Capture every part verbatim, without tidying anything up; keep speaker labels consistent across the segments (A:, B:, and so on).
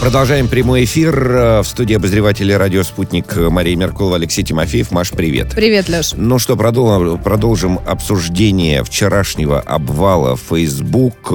A: Продолжаем прямой эфир. В студии обозреватели «Радио Спутник» Мария Меркулова, Алексей Тимофеев. Маш, привет.
B: Привет, Леш.
A: Ну что, продолжим, продолжим обсуждение вчерашнего обвала. Facebook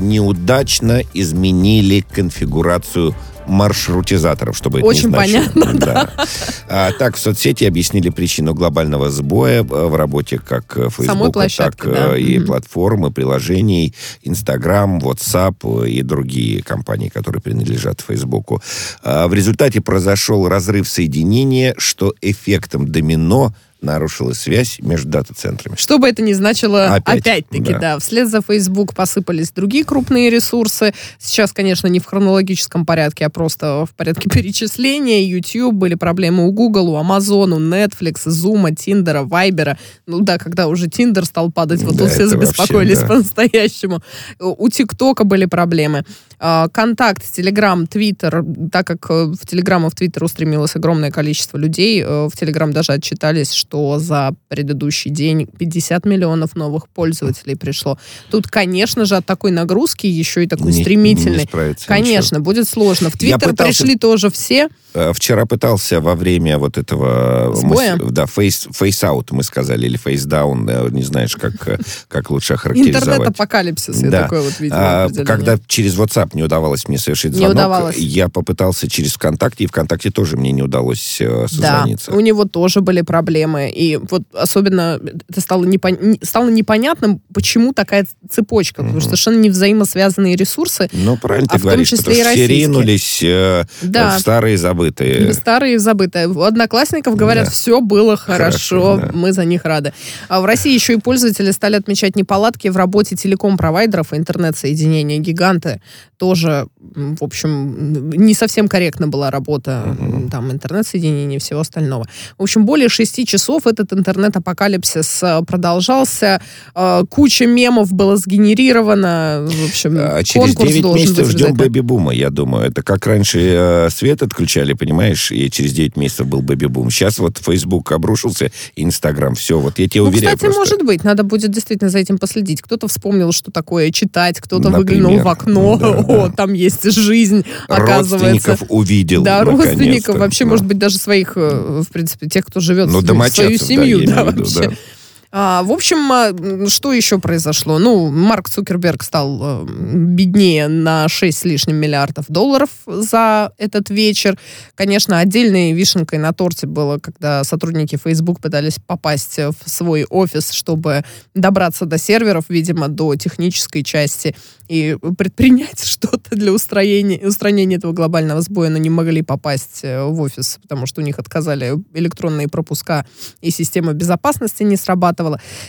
A: неудачно изменили конфигурацию маршрутизаторов, чтобы это
B: Очень
A: не значило.
B: понятно, да.
A: да. А, так, в соцсети объяснили причину глобального сбоя в работе как Facebook, так
B: да.
A: и
B: mm-hmm.
A: платформы, приложений, Instagram, WhatsApp и другие компании, которые принадлежат Facebook. А, в результате произошел разрыв соединения, что эффектом домино нарушила связь между дата-центрами.
B: Что бы это ни значило,
A: Опять,
B: опять-таки,
A: да.
B: да. Вслед за Facebook посыпались другие крупные ресурсы. Сейчас, конечно, не в хронологическом порядке, а просто в порядке перечисления. YouTube, были проблемы у Google, у Amazon, у Netflix, Zoom, Tinder, Viber. Ну да, когда уже Tinder стал падать, вот
A: да,
B: тут все забеспокоились
A: вообще, да.
B: по-настоящему. У TikTok были проблемы. Контакт, Telegram, Twitter, так как в Telegram и в Twitter устремилось огромное количество людей, в Telegram даже отчитались, что за предыдущий день пятьдесят миллионов новых пользователей пришло. Тут, конечно же, от такой нагрузки, еще и такой
A: не,
B: стремительной,
A: не
B: конечно,
A: ничего.
B: будет сложно. В
A: Я
B: Twitter
A: пытался...
B: пришли тоже все.
A: Вчера пытался во время вот этого...
B: Сбоя?
A: Мы, да, face, face out, мы сказали, или face down, не знаешь, как, как лучше охарактеризовать.
B: Интернет-апокалипсис, я
A: да.
B: такое вот видела.
A: А, когда через WhatsApp не удавалось мне совершить звонок,
B: не удавалось.
A: Я попытался через ВКонтакте, и ВКонтакте тоже мне не удалось э, созвониться.
B: Да, у него тоже были проблемы. И вот особенно это стало, непон... стало непонятным, почему такая цепочка, mm-hmm. потому что совершенно не взаимосвязанные ресурсы.
A: Ну, правильно
B: а
A: ты говоришь, потому что все ринулись э,
B: да.
A: в старые забытые.
B: Старые забытые. У Одноклассников говорят, да. все было хорошо, хорошо да. мы за них рады. А в России еще и пользователи стали отмечать неполадки в работе телеком-провайдеров и интернет-соединения. Гиганты тоже, в общем, не совсем корректна была работа uh-huh. там, интернет-соединения и всего остального. В общем, более шести часов этот интернет-апокалипсис продолжался. Куча мемов было сгенерировано. В общем,
A: а через девять месяцев ждем бэби-бума, я думаю. Это как раньше свет отключали, понимаешь, и через девять месяцев был бэби-бум. Сейчас вот Facebook обрушился, Instagram, все. Вот я тебе
B: ну,
A: уверяю
B: кстати,
A: просто.
B: может быть. Надо будет действительно за этим последить. Кто-то вспомнил, что такое читать, кто-то
A: Например,
B: выглянул в окно.
A: Да,
B: О,
A: да.
B: там есть жизнь, оказывается.
A: Родственников увидел.
B: Да,
A: наконец-то.
B: родственников. Вообще,
A: да.
B: может быть, даже своих, в принципе, тех, кто живет
A: ну,
B: в свою семью.
A: Да,
B: да,
A: виду,
B: вообще.
A: да.
B: А, в общем, что еще произошло? Ну, Марк Цукерберг стал э, беднее на шесть с лишним миллиардов долларов за этот вечер. Конечно, отдельной вишенкой на торте было, когда сотрудники Facebook пытались попасть в свой офис, чтобы добраться до серверов, видимо, до технической части, и предпринять что-то для устранения, устранения этого глобального сбоя, но не могли попасть в офис, потому что у них отказали электронные пропуска, и система безопасности не срабатывала.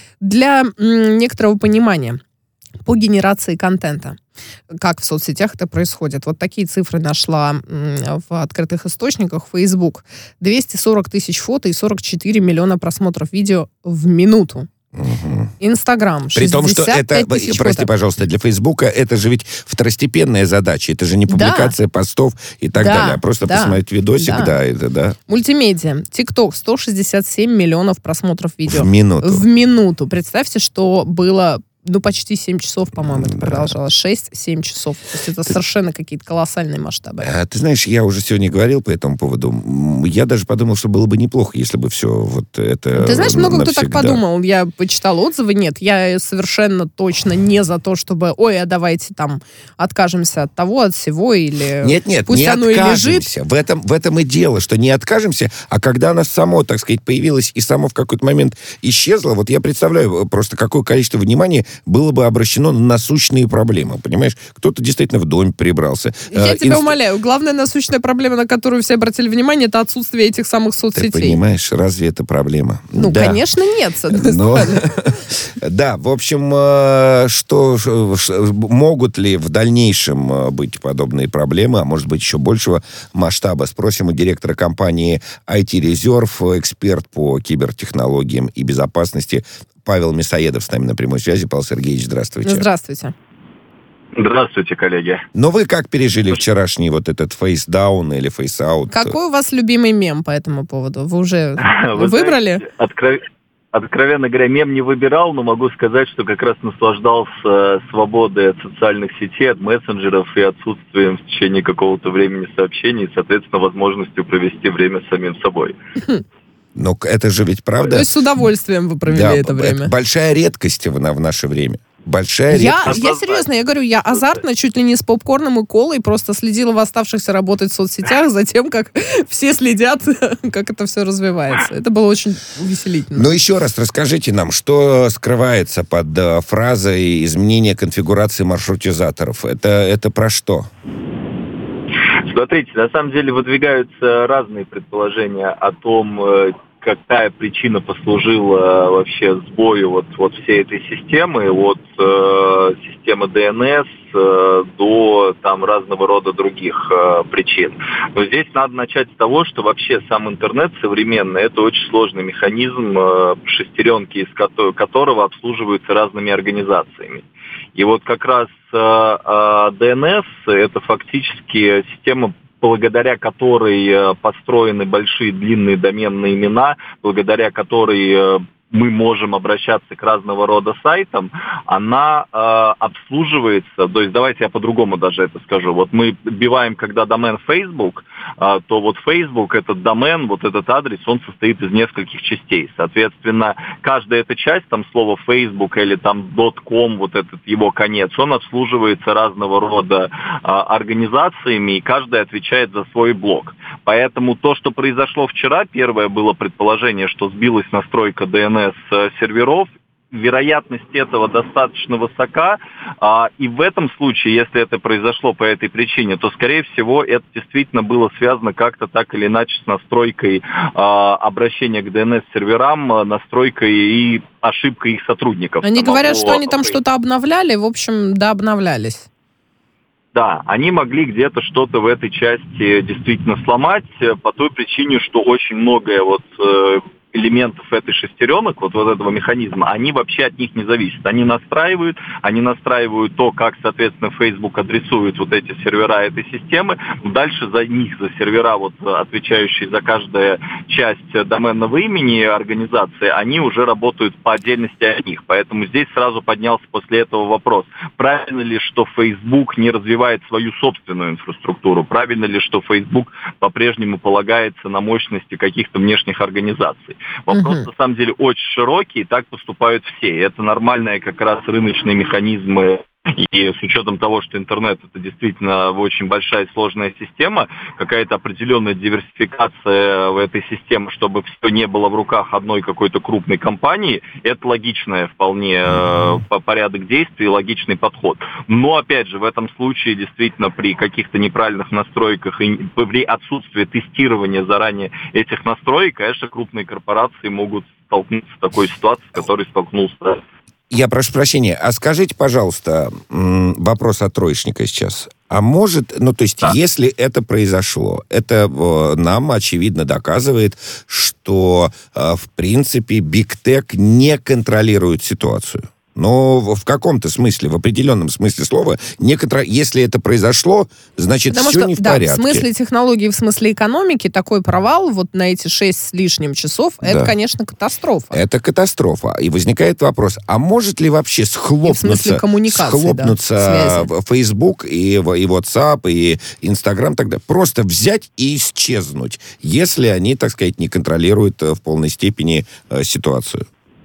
B: Для м, некоторого понимания по генерации контента, как в соцсетях это происходит. Вот такие цифры нашла м, в открытых источниках. Facebook. двести сорок тысяч фото и сорок четыре миллиона просмотров видео в минуту. Инстаграм.
A: При том, что это, прости,
B: фото.
A: пожалуйста, для Фейсбука это же ведь второстепенная задача. Это же не публикация да. постов и так
B: да,
A: далее. А просто
B: да,
A: посмотреть видосик, да. да, это да.
B: Мультимедиа. ТикТок. сто шестьдесят семь миллионов просмотров видео.
A: В минуту.
B: В минуту. Представьте, что было... Ну, почти семь часов, по-моему, это
A: да.
B: продолжалось. шесть-семь часов. То есть это ты... совершенно какие-то колоссальные масштабы.
A: А, ты знаешь, я уже сегодня говорил по этому поводу. Я даже подумал, что было бы неплохо, если бы все вот это
B: Ты знаешь, много
A: навсегда.
B: кто так подумал. Я почитал отзывы. Нет, я совершенно точно не за то, чтобы, ой, а давайте там откажемся от того, от всего, или
A: нет, нет,
B: пусть
A: не
B: оно
A: откажемся.
B: и лежит.
A: В этом, в этом и дело, что не откажемся, а когда оно само, так сказать, появилось и само в какой-то момент исчезло, вот я представляю просто, какое количество внимания было бы обращено на насущные проблемы, понимаешь? Кто-то действительно в доме прибрался.
B: Я
A: а,
B: тебя
A: инст...
B: умоляю, главная насущная проблема, на которую все обратили внимание, это отсутствие этих самых соцсетей.
A: Ты понимаешь, разве это проблема?
B: Ну,
A: да.
B: конечно, нет, с одной
A: Но...
B: стороны.
A: Да, в общем, что могут ли в дальнейшем быть подобные проблемы, а может быть еще большего масштаба? Спросим у директора компании ай ти Reserve, эксперт по кибертехнологиям и безопасности Павел Мясоедов с нами на прямой связи. Павел Сергеевич, здравствуйте.
B: Здравствуйте.
C: Здравствуйте, коллеги.
A: Но вы как пережили вчерашний вот этот фейс-даун или фейс-аут?
B: Какой у вас любимый мем по этому поводу? Вы уже
C: Вы
B: выбрали?
C: знаете, откро... Откровенно говоря, мем не выбирал, но могу сказать, что как раз наслаждался свободой от социальных сетей, от мессенджеров и отсутствием в течение какого-то времени сообщений, и, соответственно, возможностью провести время с самим собой.
A: Ну, это же ведь правда.
B: То есть с удовольствием вы провели
A: да,
B: это время.
A: Это большая редкость в, в наше время. Большая
B: я,
A: редкость.
B: я серьезно, я говорю, я азартно, чуть ли не с попкорном и колой, просто следила в оставшихся работать в соцсетях за тем, как все следят, как это все развивается. Это было очень увеселительно.
A: Ну, еще раз расскажите нам, что скрывается под uh, фразой изменения конфигурации маршрутизаторов. Это, это про что?
C: Смотрите, на самом деле выдвигаются разные предположения о том, какая причина послужила вообще сбою вот, вот всей этой системы, от э, системы ди эн эс э, до там разного рода других э, причин. Но здесь надо начать с того, что вообще сам интернет современный — это очень сложный механизм, э, шестеренки из ко- которого обслуживаются разными организациями. И вот как раз э, э, ди эн эс — это фактически система, благодаря которой построены большие длинные доменные имена, благодаря которой мы можем обращаться к разного рода сайтам, она э, обслуживается, то есть давайте я по-другому даже это скажу. Вот мы вбиваем, когда домен Facebook, э, то вот Facebook, этот домен, вот этот адрес, он состоит из нескольких частей. Соответственно, каждая эта часть, там слово Facebook или там .com, вот этот его конец, он обслуживается разного рода э, организациями, и каждая отвечает за свой блок. Поэтому то, что произошло вчера, первое было предположение, что сбилась настройка ди эн эс серверов, вероятность этого достаточно высока, а, и в этом случае, если это произошло по этой причине, то, скорее всего, это действительно было связано как-то так или иначе с настройкой а, обращения к ди эн эс-серверам, настройкой и ошибкой их сотрудников.
B: Они
C: самого...
B: говорят, что они там что-то обновляли, в общем, да, обновлялись.
C: Да, они могли где-то что-то в этой части действительно сломать по той причине, что очень многое вот элементов этой шестеренок, вот, вот этого механизма, они вообще от них не зависят. Они настраивают, они настраивают то, как, соответственно, Facebook адресует вот эти сервера этой системы. Дальше за них, за сервера, вот, отвечающие за каждую часть доменного имени организации, они уже работают по отдельности от них. Поэтому здесь сразу поднялся после этого вопрос. Правильно ли, что Facebook не развивает свою собственную инфраструктуру? Правильно ли, что Facebook по-прежнему полагается на мощности каких-то внешних организаций? Вопрос, uh-huh. на самом деле, очень широкий, и так поступают все. Это нормальные как раз рыночные механизмы. И с учетом того, что интернет — это действительно очень большая и сложная система, какая-то определенная диверсификация в этой системе, чтобы все не было в руках одной какой-то крупной компании, это логичный вполне э, порядок действий, логичный подход. Но, опять же, в этом случае действительно при каких-то неправильных настройках и при отсутствии тестирования заранее этих настроек, конечно, крупные корпорации могут столкнуться с такой ситуацией, с которой столкнулся.
A: Я прошу прощения, а скажите, пожалуйста, вопрос от троечника сейчас. А может, ну, то есть, да. если это произошло, это э, нам, очевидно, доказывает, что, э, в принципе, Big Tech не контролирует ситуацию. Но в каком-то смысле, в определенном смысле слова, не контр... если это произошло, значит,
B: Потому
A: все
B: что,
A: не в
B: да,
A: порядке.
B: В смысле технологий, в смысле экономики, такой провал вот на эти шесть с лишним часов, да. это, конечно, катастрофа.
A: Это катастрофа. И возникает вопрос, а может ли вообще схлопнуться, схлопнуться
B: да,
A: Facebook и, и WhatsApp, и Instagram, тогда просто взять и исчезнуть, если они, так сказать, не контролируют в полной степени э, ситуацию?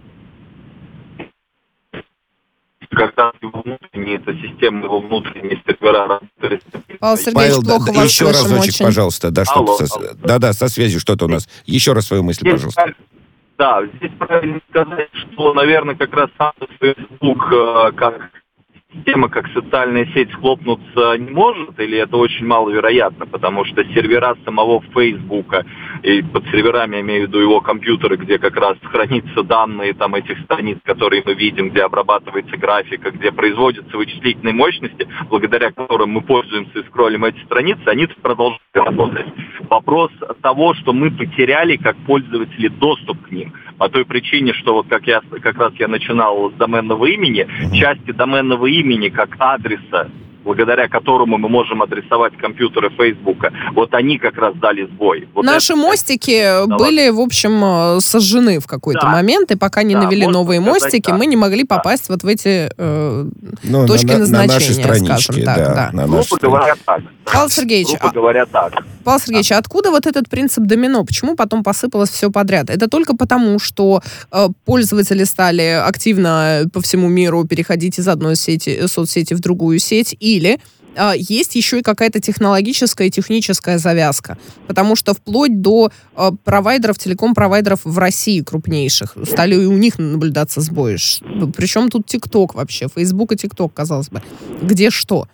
C: Когда его внутренние, эта система, его внутренние сервера...
B: Павел Сергеевич,
A: Павел,
B: плохо
A: да,
B: вас
A: еще
B: слышим
A: разочек,
B: очень.
A: пожалуйста. Да,
C: алло,
A: что-то
C: алло.
A: Со... Да-да, со связью что-то у нас. Еще раз свою мысль,
C: Здесь,
A: пожалуйста.
C: Да, здесь правильно сказать, что, наверное, как раз сам Facebook как система, как социальная сеть схлопнуться не может, или это очень маловероятно, потому что сервера самого Фейсбука, и под серверами я имею в виду его компьютеры, где как раз хранятся данные там, этих страниц, которые мы видим, где обрабатывается графика, где производятся вычислительные мощности, благодаря которым мы пользуемся и скроллим эти страницы, они продолжают работать. Вопрос того, что мы потеряли как пользователи доступ к ним, по той причине, что вот как, я, как раз я начинал с доменного имени, части доменного имени как адреса благодаря которому мы можем адресовать компьютеры Фейсбука, вот они как раз дали сбой. Вот
B: Наши
C: это,
B: мостики
C: это,
B: были, в общем, сожжены в какой-то
C: да.
B: момент, и пока не
C: да,
B: навели новые
C: сказать,
B: мостики,
C: да.
B: мы не могли
C: да.
B: попасть вот в эти э,
A: ну,
B: точки
A: на,
B: назначения,
A: на
B: скажем так.
A: Да,
B: Да.
A: на
C: Грубо говоря, так.
B: Павел Сергеевич,
C: Грубо
B: а...
C: говоря, так.
B: Павел Сергеевич, а откуда вот этот принцип домино? Почему потом посыпалось все подряд? Это только потому, что э, пользователи стали активно по всему миру переходить из одной сети, соцсети в другую сеть, или э, есть еще и какая-то технологическая и техническая завязка? Потому что вплоть до э, провайдеров, телеком-провайдеров в России крупнейших стали и у них наблюдаться сбои. Причем тут ТикТок вообще, Фейсбук и ТикТок, казалось бы. Где что?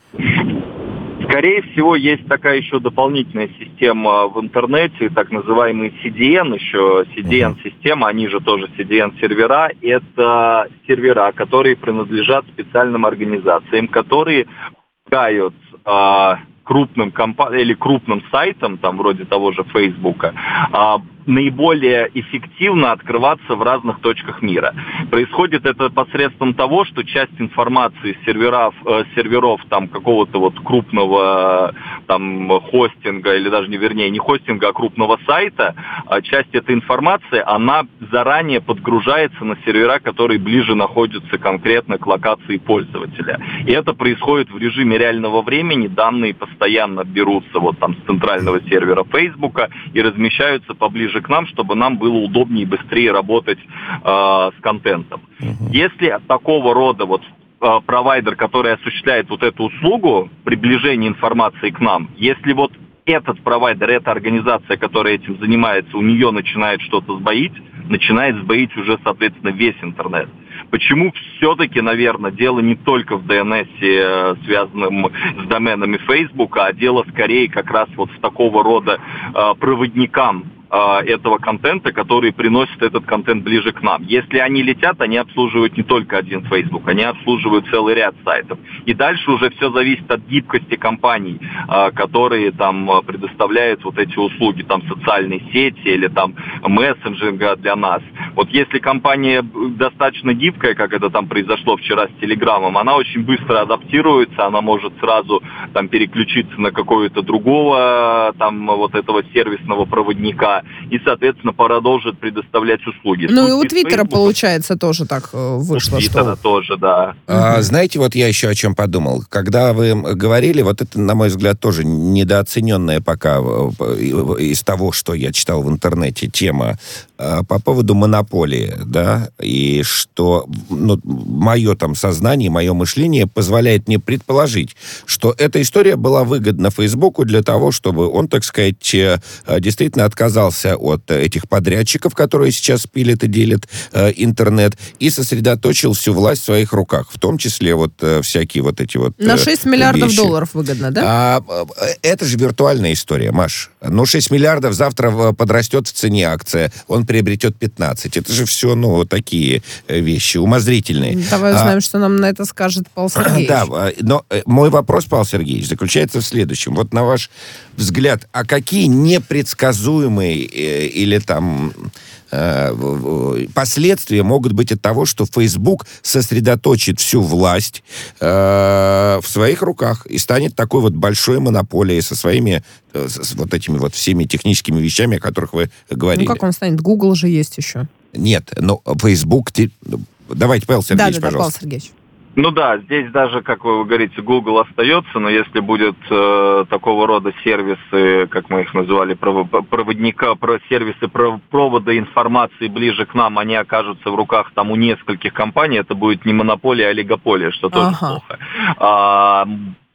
C: Скорее всего, есть такая еще дополнительная система в интернете, так называемый си ди эн, еще си ди эн-система, они же тоже си ди эн-сервера. Это сервера, которые принадлежат специальным организациям, которые помогают э, крупным компаниям или крупным сайтам, там вроде того же Фейсбука, э, наиболее эффективно открываться в разных точках мира. Происходит это посредством того, что часть информации с серверов, э, серверов там, какого-то вот крупного там, хостинга, или даже не вернее, не хостинга, а крупного сайта, а часть этой информации, она заранее подгружается на сервера, которые ближе находятся конкретно к локации пользователя. И это происходит в режиме реального времени. Данные постоянно берутся вот там с центрального сервера Фейсбука и размещаются поближе к нам, чтобы нам было удобнее и быстрее работать э, с контентом. Uh-huh. Если такого рода вот э, провайдер, который осуществляет вот эту услугу приближения информации к нам, если вот этот провайдер, эта организация, которая этим занимается, у нее начинает что-то сбоить, начинает сбоить уже, соответственно, весь интернет. Почему все-таки, наверное, дело не только в ди эн эс, связанном с доменами Facebook, а дело скорее как раз вот в такого рода э, проводникам этого контента, которые приносят этот контент ближе к нам. Если они летят, они обслуживают не только один Facebook, они обслуживают целый ряд сайтов. И дальше уже все зависит от гибкости компаний, которые там предоставляют вот эти услуги, там социальные сети или там мессенджинга для нас. Вот если компания достаточно гибкая, как это там произошло вчера с Телеграмом, она очень быстро адаптируется, она может сразу там переключиться на какого-то другого там вот этого сервисного проводника, и, соответственно, продолжит предоставлять услуги.
B: Ну и у Твиттера, получается, тоже так вышло.
C: У Твиттера
B: что...
C: тоже, да.
A: А, знаете, вот я еще о чем подумал. Когда вы говорили, вот это, на мой взгляд, тоже недооцененная пока из того, что я читал в интернете, тема по поводу монополии, да, и что ну, мое там сознание, мое мышление позволяет мне предположить, что эта история была выгодна Фейсбуку для того, чтобы он, так сказать, действительно отказался от этих подрядчиков, которые сейчас пилят и делят э, интернет, и сосредоточил всю власть в своих руках, в том числе вот э, всякие вот эти вот... Э,
B: На шесть миллиардов
A: вещи.
B: Долларов выгодно, да?
A: А, это же виртуальная история, Маш. Ну, шесть миллиардов завтра подрастет в цене акция, он приобретет пятнадцать. Это же все, ну, вот такие вещи, умозрительные.
B: Давай узнаем,
A: а,
B: что нам на это скажет Павел Сергеевич.
A: Да, но мой вопрос, Павел Сергеевич, заключается в следующем. Вот на ваш взгляд, а какие непредсказуемые или там э, последствия могут быть от того, что Facebook сосредоточит всю власть э, в своих руках и станет такой вот большой монополией со своими э, с вот этими вот всеми техническими вещами, о которых вы говорили.
B: Ну как он станет? Google же есть еще.
A: Нет, но Facebook... Давайте, Павел Сергеевич,
B: да, да,
A: пожалуйста.
B: Да, Павел Сергеевич.
C: Ну да, здесь даже, как вы говорите, Google остается, но если будет э, такого рода сервисы, как мы их называли, проводника, про сервисы провода информации ближе к нам, они окажутся в руках там у нескольких компаний, это будет не монополия, а олигополия, что тоже ага. плохо. А,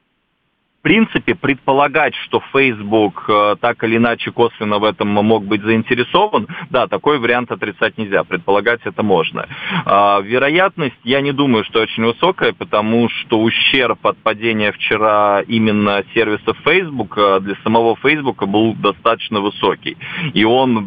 C: в принципе, предполагать, что Facebook э, так или иначе косвенно в этом мог быть заинтересован, да, такой вариант отрицать нельзя, предполагать это можно. Э, вероятность, я не думаю, что очень высокая, потому что ущерб от падения вчера именно сервисов Facebook для самого Facebook был достаточно высокий. И он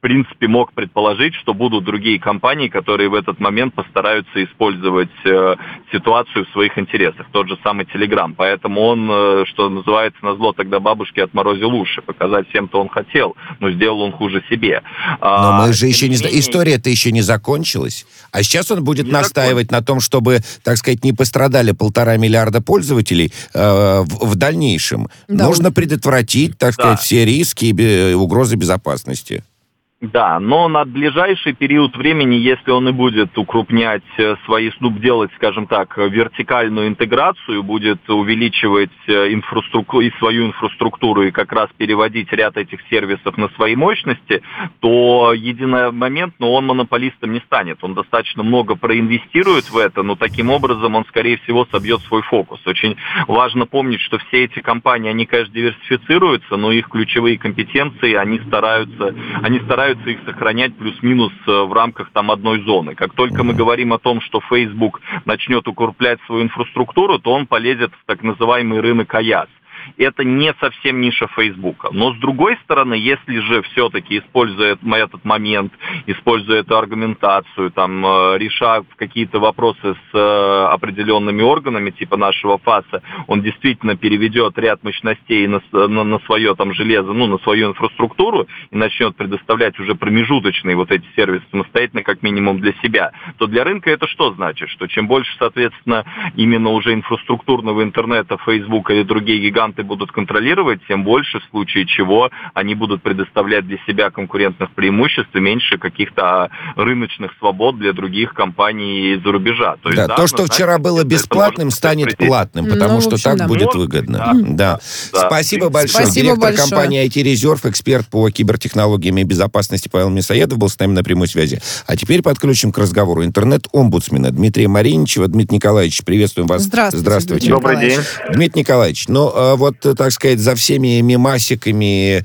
C: принципе, мог предположить, что будут другие компании, которые в этот момент постараются использовать э, ситуацию в своих интересах. Тот же самый Telegram. Поэтому он, э, что называется, назло тогда бабушке отморозил уши. Показать всем, то он хотел, но сделал он хуже себе.
A: Но
C: а,
A: мы же еще не знаем.
C: Менее...
A: История-то еще не закончилась. А сейчас он будет
C: не
A: настаивать закончилась. на том, чтобы, так сказать, не пострадали полтора миллиарда пользователей э, в, в дальнейшем. Да, Нужно вот... предотвратить, так сказать, да. все риски и угрозы безопасности.
C: Да, но на ближайший период времени, если он и будет укрупнять свои, ну, делать, скажем так, вертикальную интеграцию, будет увеличивать инфраструктуру и свою инфраструктуру и как раз переводить ряд этих сервисов на свои мощности, то единомоментно он монополистом не станет. Он достаточно много проинвестирует в это, но таким образом он, скорее всего, собьет свой фокус. Очень важно помнить, что все эти компании, они, конечно, диверсифицируются, но их ключевые компетенции, они стараются, они стараются их сохранять плюс-минус в рамках там одной зоны. Как только мы говорим о том, что Facebook начнет укреплять свою инфраструктуру, то он полезет в так называемый рынок ай эй эс. Это не совсем ниша Фейсбука. Но с другой стороны, если же все-таки, используя этот момент, используя эту аргументацию, там, решая какие-то вопросы с определенными органами, типа нашего ФАСа, он действительно переведет ряд мощностей на, на, на свое там железо, ну, на свою инфраструктуру и начнет предоставлять уже промежуточные вот эти сервисы самостоятельно, как минимум для себя, то для рынка это что значит? Что чем больше, соответственно, именно уже инфраструктурного интернета Facebook или другие гиганты будут контролировать, тем больше, в случае чего они будут предоставлять для себя конкурентных преимуществ и меньше каких-то рыночных свобод для других компаний из-за рубежа. То, есть,
A: да,
C: да,
A: то, что вчера было бесплатным, станет платным, потому ну, что общем, так да. будет
C: вот,
A: выгодно.
C: Да,
A: да. Да.
C: Да.
A: Спасибо большое.
B: Спасибо
A: Директор
B: большое.
A: компании ай ти Reserve, эксперт по кибертехнологиям и безопасности Павел Мясоедов был с нами на прямой связи. А теперь подключим к разговору интернет-омбудсмена Дмитрия Мариничева. Дмитрий Николаевич, приветствуем вас.
B: Здравствуйте.
A: Здравствуйте.
C: Добрый день.
A: Дмитрий Николаевич, ну вот, так сказать, за всеми мемасиками,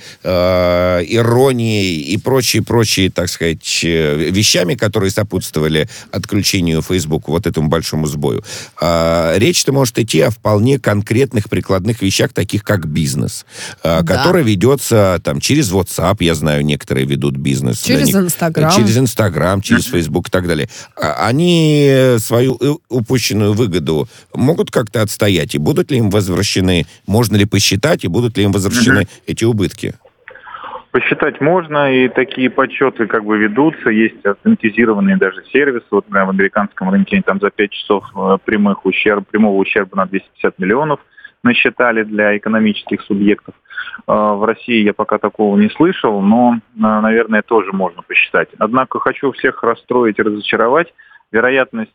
A: э, иронией и прочие-прочие, так сказать, вещами, которые сопутствовали отключению Facebook, вот этому большому сбою, э, речь-то может идти о вполне конкретных прикладных вещах, таких как бизнес, э, да. который ведется там через WhatsApp, я знаю, некоторые ведут бизнес.
B: Через Instagram.
A: Через Instagram, через Facebook и так далее. Они свою упущенную выгоду могут как-то отстоять? И будут ли им возвращены, можно ли посчитать, и будут ли им возвращены mm-hmm. эти убытки?
D: Посчитать можно, и такие подсчеты как бы ведутся. Есть автоматизированные даже сервисы. Вот да, в американском рынке там за пять часов прямых ущерб, прямого ущерба на двести пятьдесят миллионов насчитали для экономических субъектов. В России я пока такого не слышал, но, наверное, тоже можно посчитать. Однако хочу всех расстроить и разочаровать. Вероятность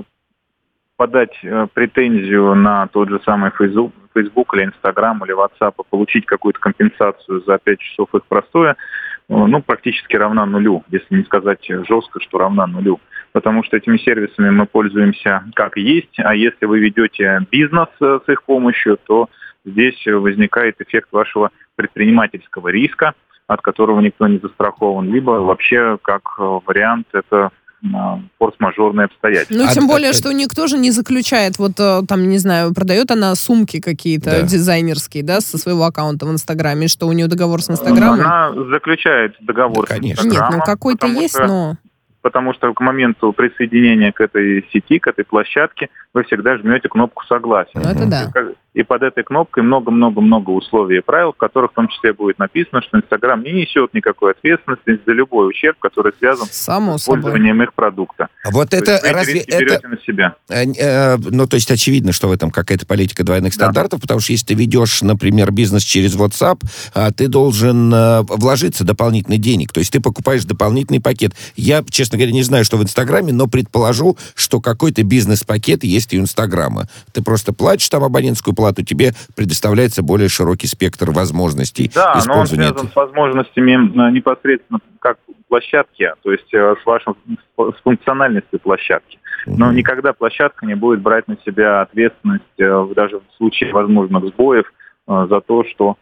D: подать претензию на тот же самый Facebook, Facebook или Instagram или WhatsApp и получить какую-то компенсацию за пять часов их простоя, ну, практически равна нулю, если не сказать жестко, что равна нулю. Потому что этими сервисами мы пользуемся как есть, а если вы ведете бизнес с их помощью, то здесь возникает эффект вашего предпринимательского риска, от которого никто не застрахован, либо вообще как вариант это форс-мажорные обстоятельства.
B: Ну, тем
A: а,
B: более,
A: а,
B: что никто же не заключает, вот там, не знаю, продает она сумки какие-то да. дизайнерские, да, со своего аккаунта в Инстаграме, что у нее договор с Инстаграмом?
D: Она заключает договор
A: да,
D: с Инстаграмом.
B: Нет, ну какой-то есть,
D: что...
B: но...
D: Потому что к моменту присоединения к этой сети, к этой площадке, вы всегда жмете кнопку «Согласие».
B: Ну, это да.
D: И под этой кнопкой много-много-много условий и правил, в которых в том числе будет написано, что Инстаграм не несет никакой ответственности за любой ущерб, который связан
B: Само
D: с использованием
B: собой.
D: их продукта.
A: А вот
D: то
A: это
D: есть вы
A: разве это...
D: берете на себя.
A: Э, э, ну, то есть очевидно, что в этом какая-то политика двойных
D: да.
A: стандартов, потому что если ты ведешь, например, бизнес через WhatsApp, а, ты должен э, вложиться дополнительный денег. То есть ты покупаешь дополнительный пакет. Я, честно говоря, не знаю, что в Инстаграме, но предположу, что какой-то бизнес-пакет есть и у Инстаграма. Ты просто платишь там абонентскую плату, тебе предоставляется более широкий спектр возможностей
D: да,
A: использования.
D: Да, но он связан с возможностями непосредственно как площадки, то есть с вашей с функциональностью площадки. Но mm-hmm. никогда площадка не будет брать на себя ответственность, даже в случае возможных сбоев, за то, что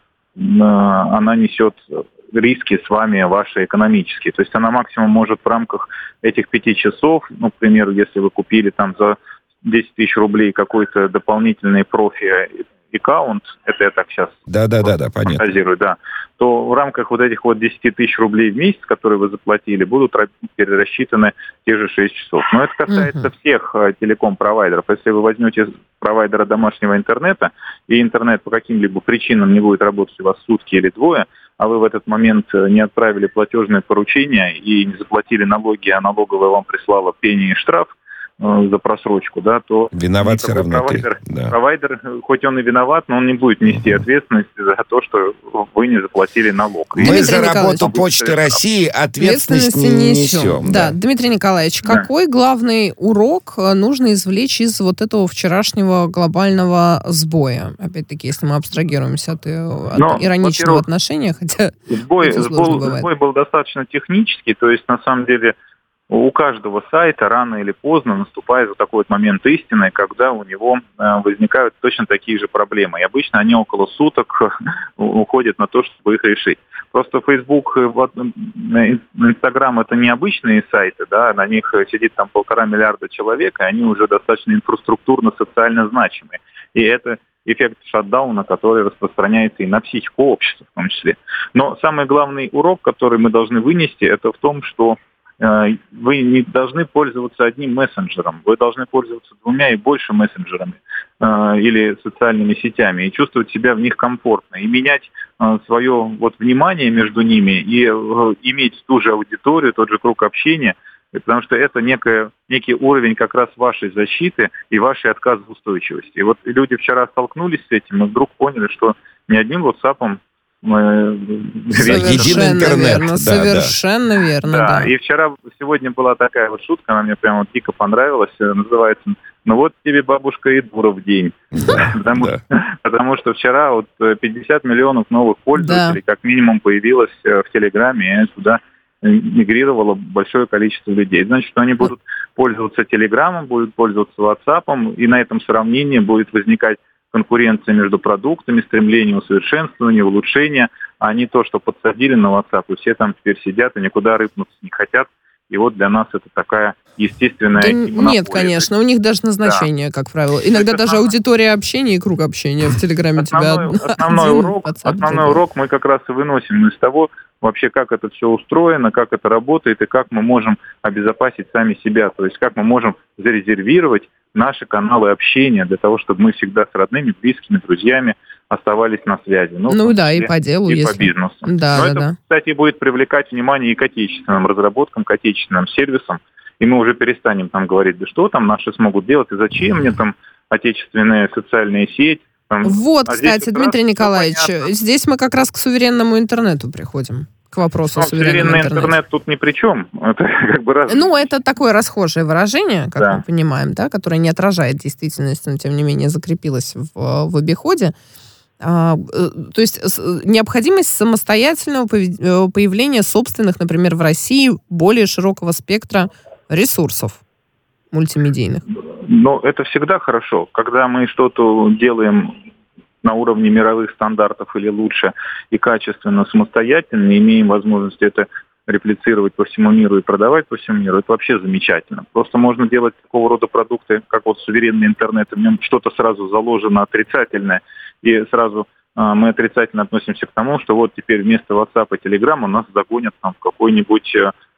D: она несет риски с вами ваши экономические. То есть она максимум может в рамках этих пяти часов, ну, к примеру, если вы купили там за десять тысяч рублей какой-то дополнительный профи аккаунт, это я так сейчас
A: Да-да-да, понятно.
D: фантазирую, да, то в рамках вот этих вот десять тысяч рублей в месяц, которые вы заплатили, будут перерасчитаны те же шесть часов. Но это касается uh-huh. всех телеком-провайдеров. Если вы возьмете провайдера домашнего интернета, и интернет по каким-либо причинам не будет работать у вас сутки или двое, а вы в этот момент не отправили платежное поручение и не заплатили налоги, а налоговая вам прислала пени и штраф за просрочку, да, то
A: виноват все равно
D: провайдер,
A: ты. Да.
D: Провайдер, хоть он и виноват, но он не будет нести ответственность за то, что вы не заплатили налог.
A: Мы Дмитрий за работу Почты России ответственность не несем.
B: Да. да, Дмитрий Николаевич, да. какой главный урок нужно извлечь из вот этого вчерашнего глобального сбоя? Опять-таки, если мы абстрагируемся от, но, от ироничного отношения, хотя
D: сбой, сбой, сбой был достаточно технический, то есть на самом деле у каждого сайта рано или поздно наступает вот такой вот момент истины, когда у него возникают точно такие же проблемы. И обычно они около суток уходят на то, чтобы их решить. Просто Facebook, Instagram — это не обычные сайты, да, на них сидит там полтора миллиарда человек, и они уже достаточно инфраструктурно, социально значимые. И это эффект шатдауна, который распространяется и на психику общества в том числе. Но самый главный урок, который мы должны вынести, это в том, что вы не должны пользоваться одним мессенджером, вы должны пользоваться двумя и больше мессенджерами э, или социальными сетями и чувствовать себя в них комфортно, и менять э, свое вот, внимание между ними, и э, иметь ту же аудиторию, тот же круг общения, потому что это некое, некий уровень как раз вашей защиты и вашей отказоустойчивости. И вот люди вчера столкнулись с этим и вдруг поняли, что ни одним WhatsApp
B: Совершенно интернет. Верно, да, совершенно да. верно.
D: Да.
B: Да,
D: и вчера, сегодня была такая вот шутка, она мне прямо дико понравилась, называется «Ну вот тебе, бабушка, и дура в день».
A: Да,
D: потому,
A: да.
D: потому что вчера вот пятьдесят миллионов новых пользователей да. как минимум появилось в Телеграме, и туда мигрировало большое количество людей. Значит, что они будут пользоваться Телеграмом, будут пользоваться WhatsApp, и на этом сравнении будет возникать конкуренция между продуктами, стремление усовершенствования, улучшения, а не то, что подсадили на WhatsApp, и все там теперь сидят и никуда рыпнуться не хотят. И вот для нас это такая естественная...
B: Да нет, конечно, у них даже назначение, да. как правило. Иногда даже основной... аудитория общения и круг общения в Телеграме тебя...
D: Основной, урок, основной урок мы как раз и выносим из того, вообще, как это все устроено, как это работает, и как мы можем обезопасить сами себя. То есть, как мы можем зарезервировать наши каналы общения для того, чтобы мы всегда с родными, близкими, друзьями оставались на связи.
B: Ну, ну да, и по делу,
D: и
B: если...
D: по бизнесу.
B: Да,
D: Но
B: да,
D: это,
B: да.
D: кстати, будет привлекать внимание и к отечественным разработкам, к отечественным сервисам, и мы уже перестанем там говорить, да что там наши смогут делать, и зачем мне там отечественные социальные сети. Там,
B: вот,
D: а
B: кстати, Дмитрий Николаевич, здесь мы как раз к суверенному интернету приходим. К вопросу
D: ну,
B: о суверенном
D: суверенный
B: интернете.
D: интернет тут ни при чем. Это как бы раз...
B: Ну, это такое расхожее выражение, как
D: да.
B: мы понимаем, да, которое не отражает действительность, но тем не менее закрепилось в, в обиходе. А, то есть необходимость самостоятельного появления собственных, например, в России более широкого спектра ресурсов мультимедийных.
D: Ну, это всегда хорошо. Когда мы что-то делаем на уровне мировых стандартов или лучше и качественно, самостоятельно, имеем возможность это реплицировать по всему миру и продавать по всему миру, это вообще замечательно. Просто можно делать такого рода продукты, как вот суверенный интернет, в нем что-то сразу заложено отрицательное, и сразу а, мы отрицательно относимся к тому, что вот теперь вместо WhatsApp и Telegram нас загонят там в какой-нибудь...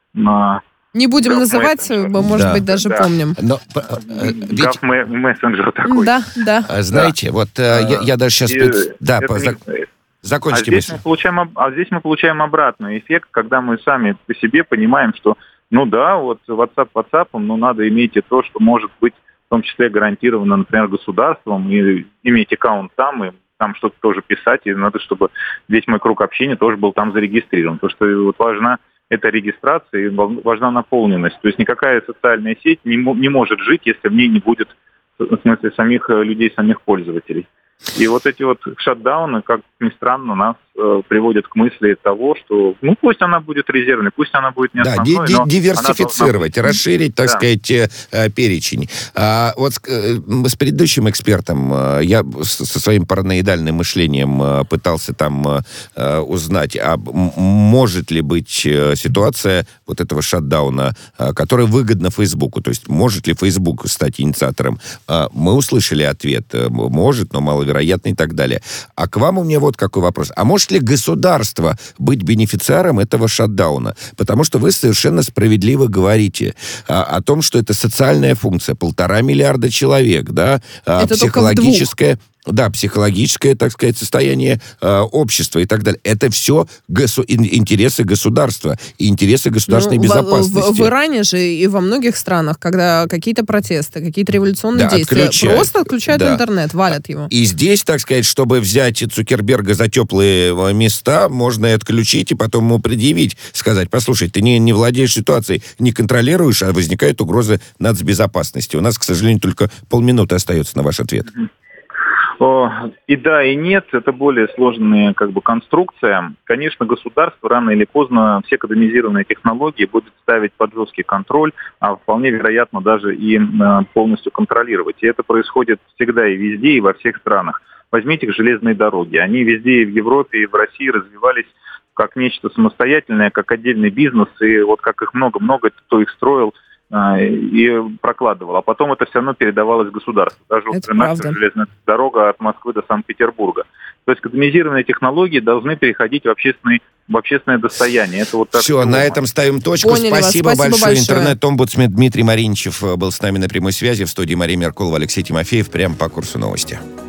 D: А,
B: Не будем называть, мы, может да, быть, даже да. помним.
D: Но, ведь... мессенджер такой.
B: Да, да.
A: Знаете, да. вот а, я, я даже сейчас... И, да, по... не... закончите
D: а здесь, мы получаем, а здесь мы получаем обратный эффект, когда мы сами по себе понимаем, что, ну да, вот WhatsApp WhatsApp, но надо иметь и то, что может быть в том числе гарантировано, например, государством, и иметь аккаунт там, и там что-то тоже писать, и надо, чтобы весь мой круг общения тоже был там зарегистрирован. Потому что вот важна эта регистрация и важна наполненность. То есть никакая социальная сеть не, не может жить, если в ней не будет, в смысле, самих людей, самих пользователей. И вот эти вот шатдауны, как ни странно, нас э, приводят к мысли того, что, ну, пусть она будет резервной, пусть она будет не основной,
A: да, но диверсифицировать, должна... расширить, так да. сказать, э, перечень. А, вот э, с предыдущим экспертом э, я со своим параноидальным мышлением э, пытался там э, узнать, а может ли быть э, ситуация вот этого шатдауна, э, которая выгодна Фейсбуку, то есть может ли Фейсбук стать инициатором? Э, мы услышали ответ, э, может, но маловероятно. маловероятно и так далее. А к вам у меня вот какой вопрос. А может ли государство быть бенефициаром этого шатдауна? Потому что вы совершенно справедливо говорите а, о том, что это социальная функция. Полтора миллиарда человек, да, а,
B: это
A: психологическая... Да, психологическое, так сказать, состояние э, общества и так далее. Это все госу- интересы государства и интересы государственной
B: ну,
A: безопасности.
B: В, в, в Иране же и во многих странах, когда какие-то протесты, какие-то революционные
A: да,
B: действия,
A: отключают.
B: просто отключают
A: да.
B: интернет, валят его.
A: И здесь, так сказать, чтобы взять Цукерберга за теплые места, можно и отключить, и потом ему предъявить, сказать: послушай, ты не, не владеешь ситуацией, не контролируешь, а возникает угроза нацбезопасности. У нас, к сожалению, только полминуты остается на ваш ответ.
D: И да, и нет, это более сложная как бы конструкция. Конечно, государство рано или поздно все кодомизированные технологии будет ставить под жесткий контроль, а вполне вероятно даже и полностью контролировать. И это происходит всегда и везде, и во всех странах. Возьмите железные дороги. Они везде, и в Европе, и в России развивались как нечто самостоятельное, как отдельный бизнес, и вот как их много-много, кто их строил и прокладывал. А потом это все равно передавалось государству. Даже
B: это
D: наша
B: правда.
D: железная дорога от Москвы до Санкт-Петербурга. То есть кодомизированные технологии должны переходить в, общественный, в общественное достояние. Это вот так.
A: Все, на этом ставим точку.
B: Поняли
A: Спасибо,
B: вас. Спасибо
A: большое.
B: большое.
A: Интернет-омбудсмен Дмитрий Мариничев был с нами на прямой связи. В студии Мария Меркулова, Алексей Тимофеев. Прямо по курсу новости.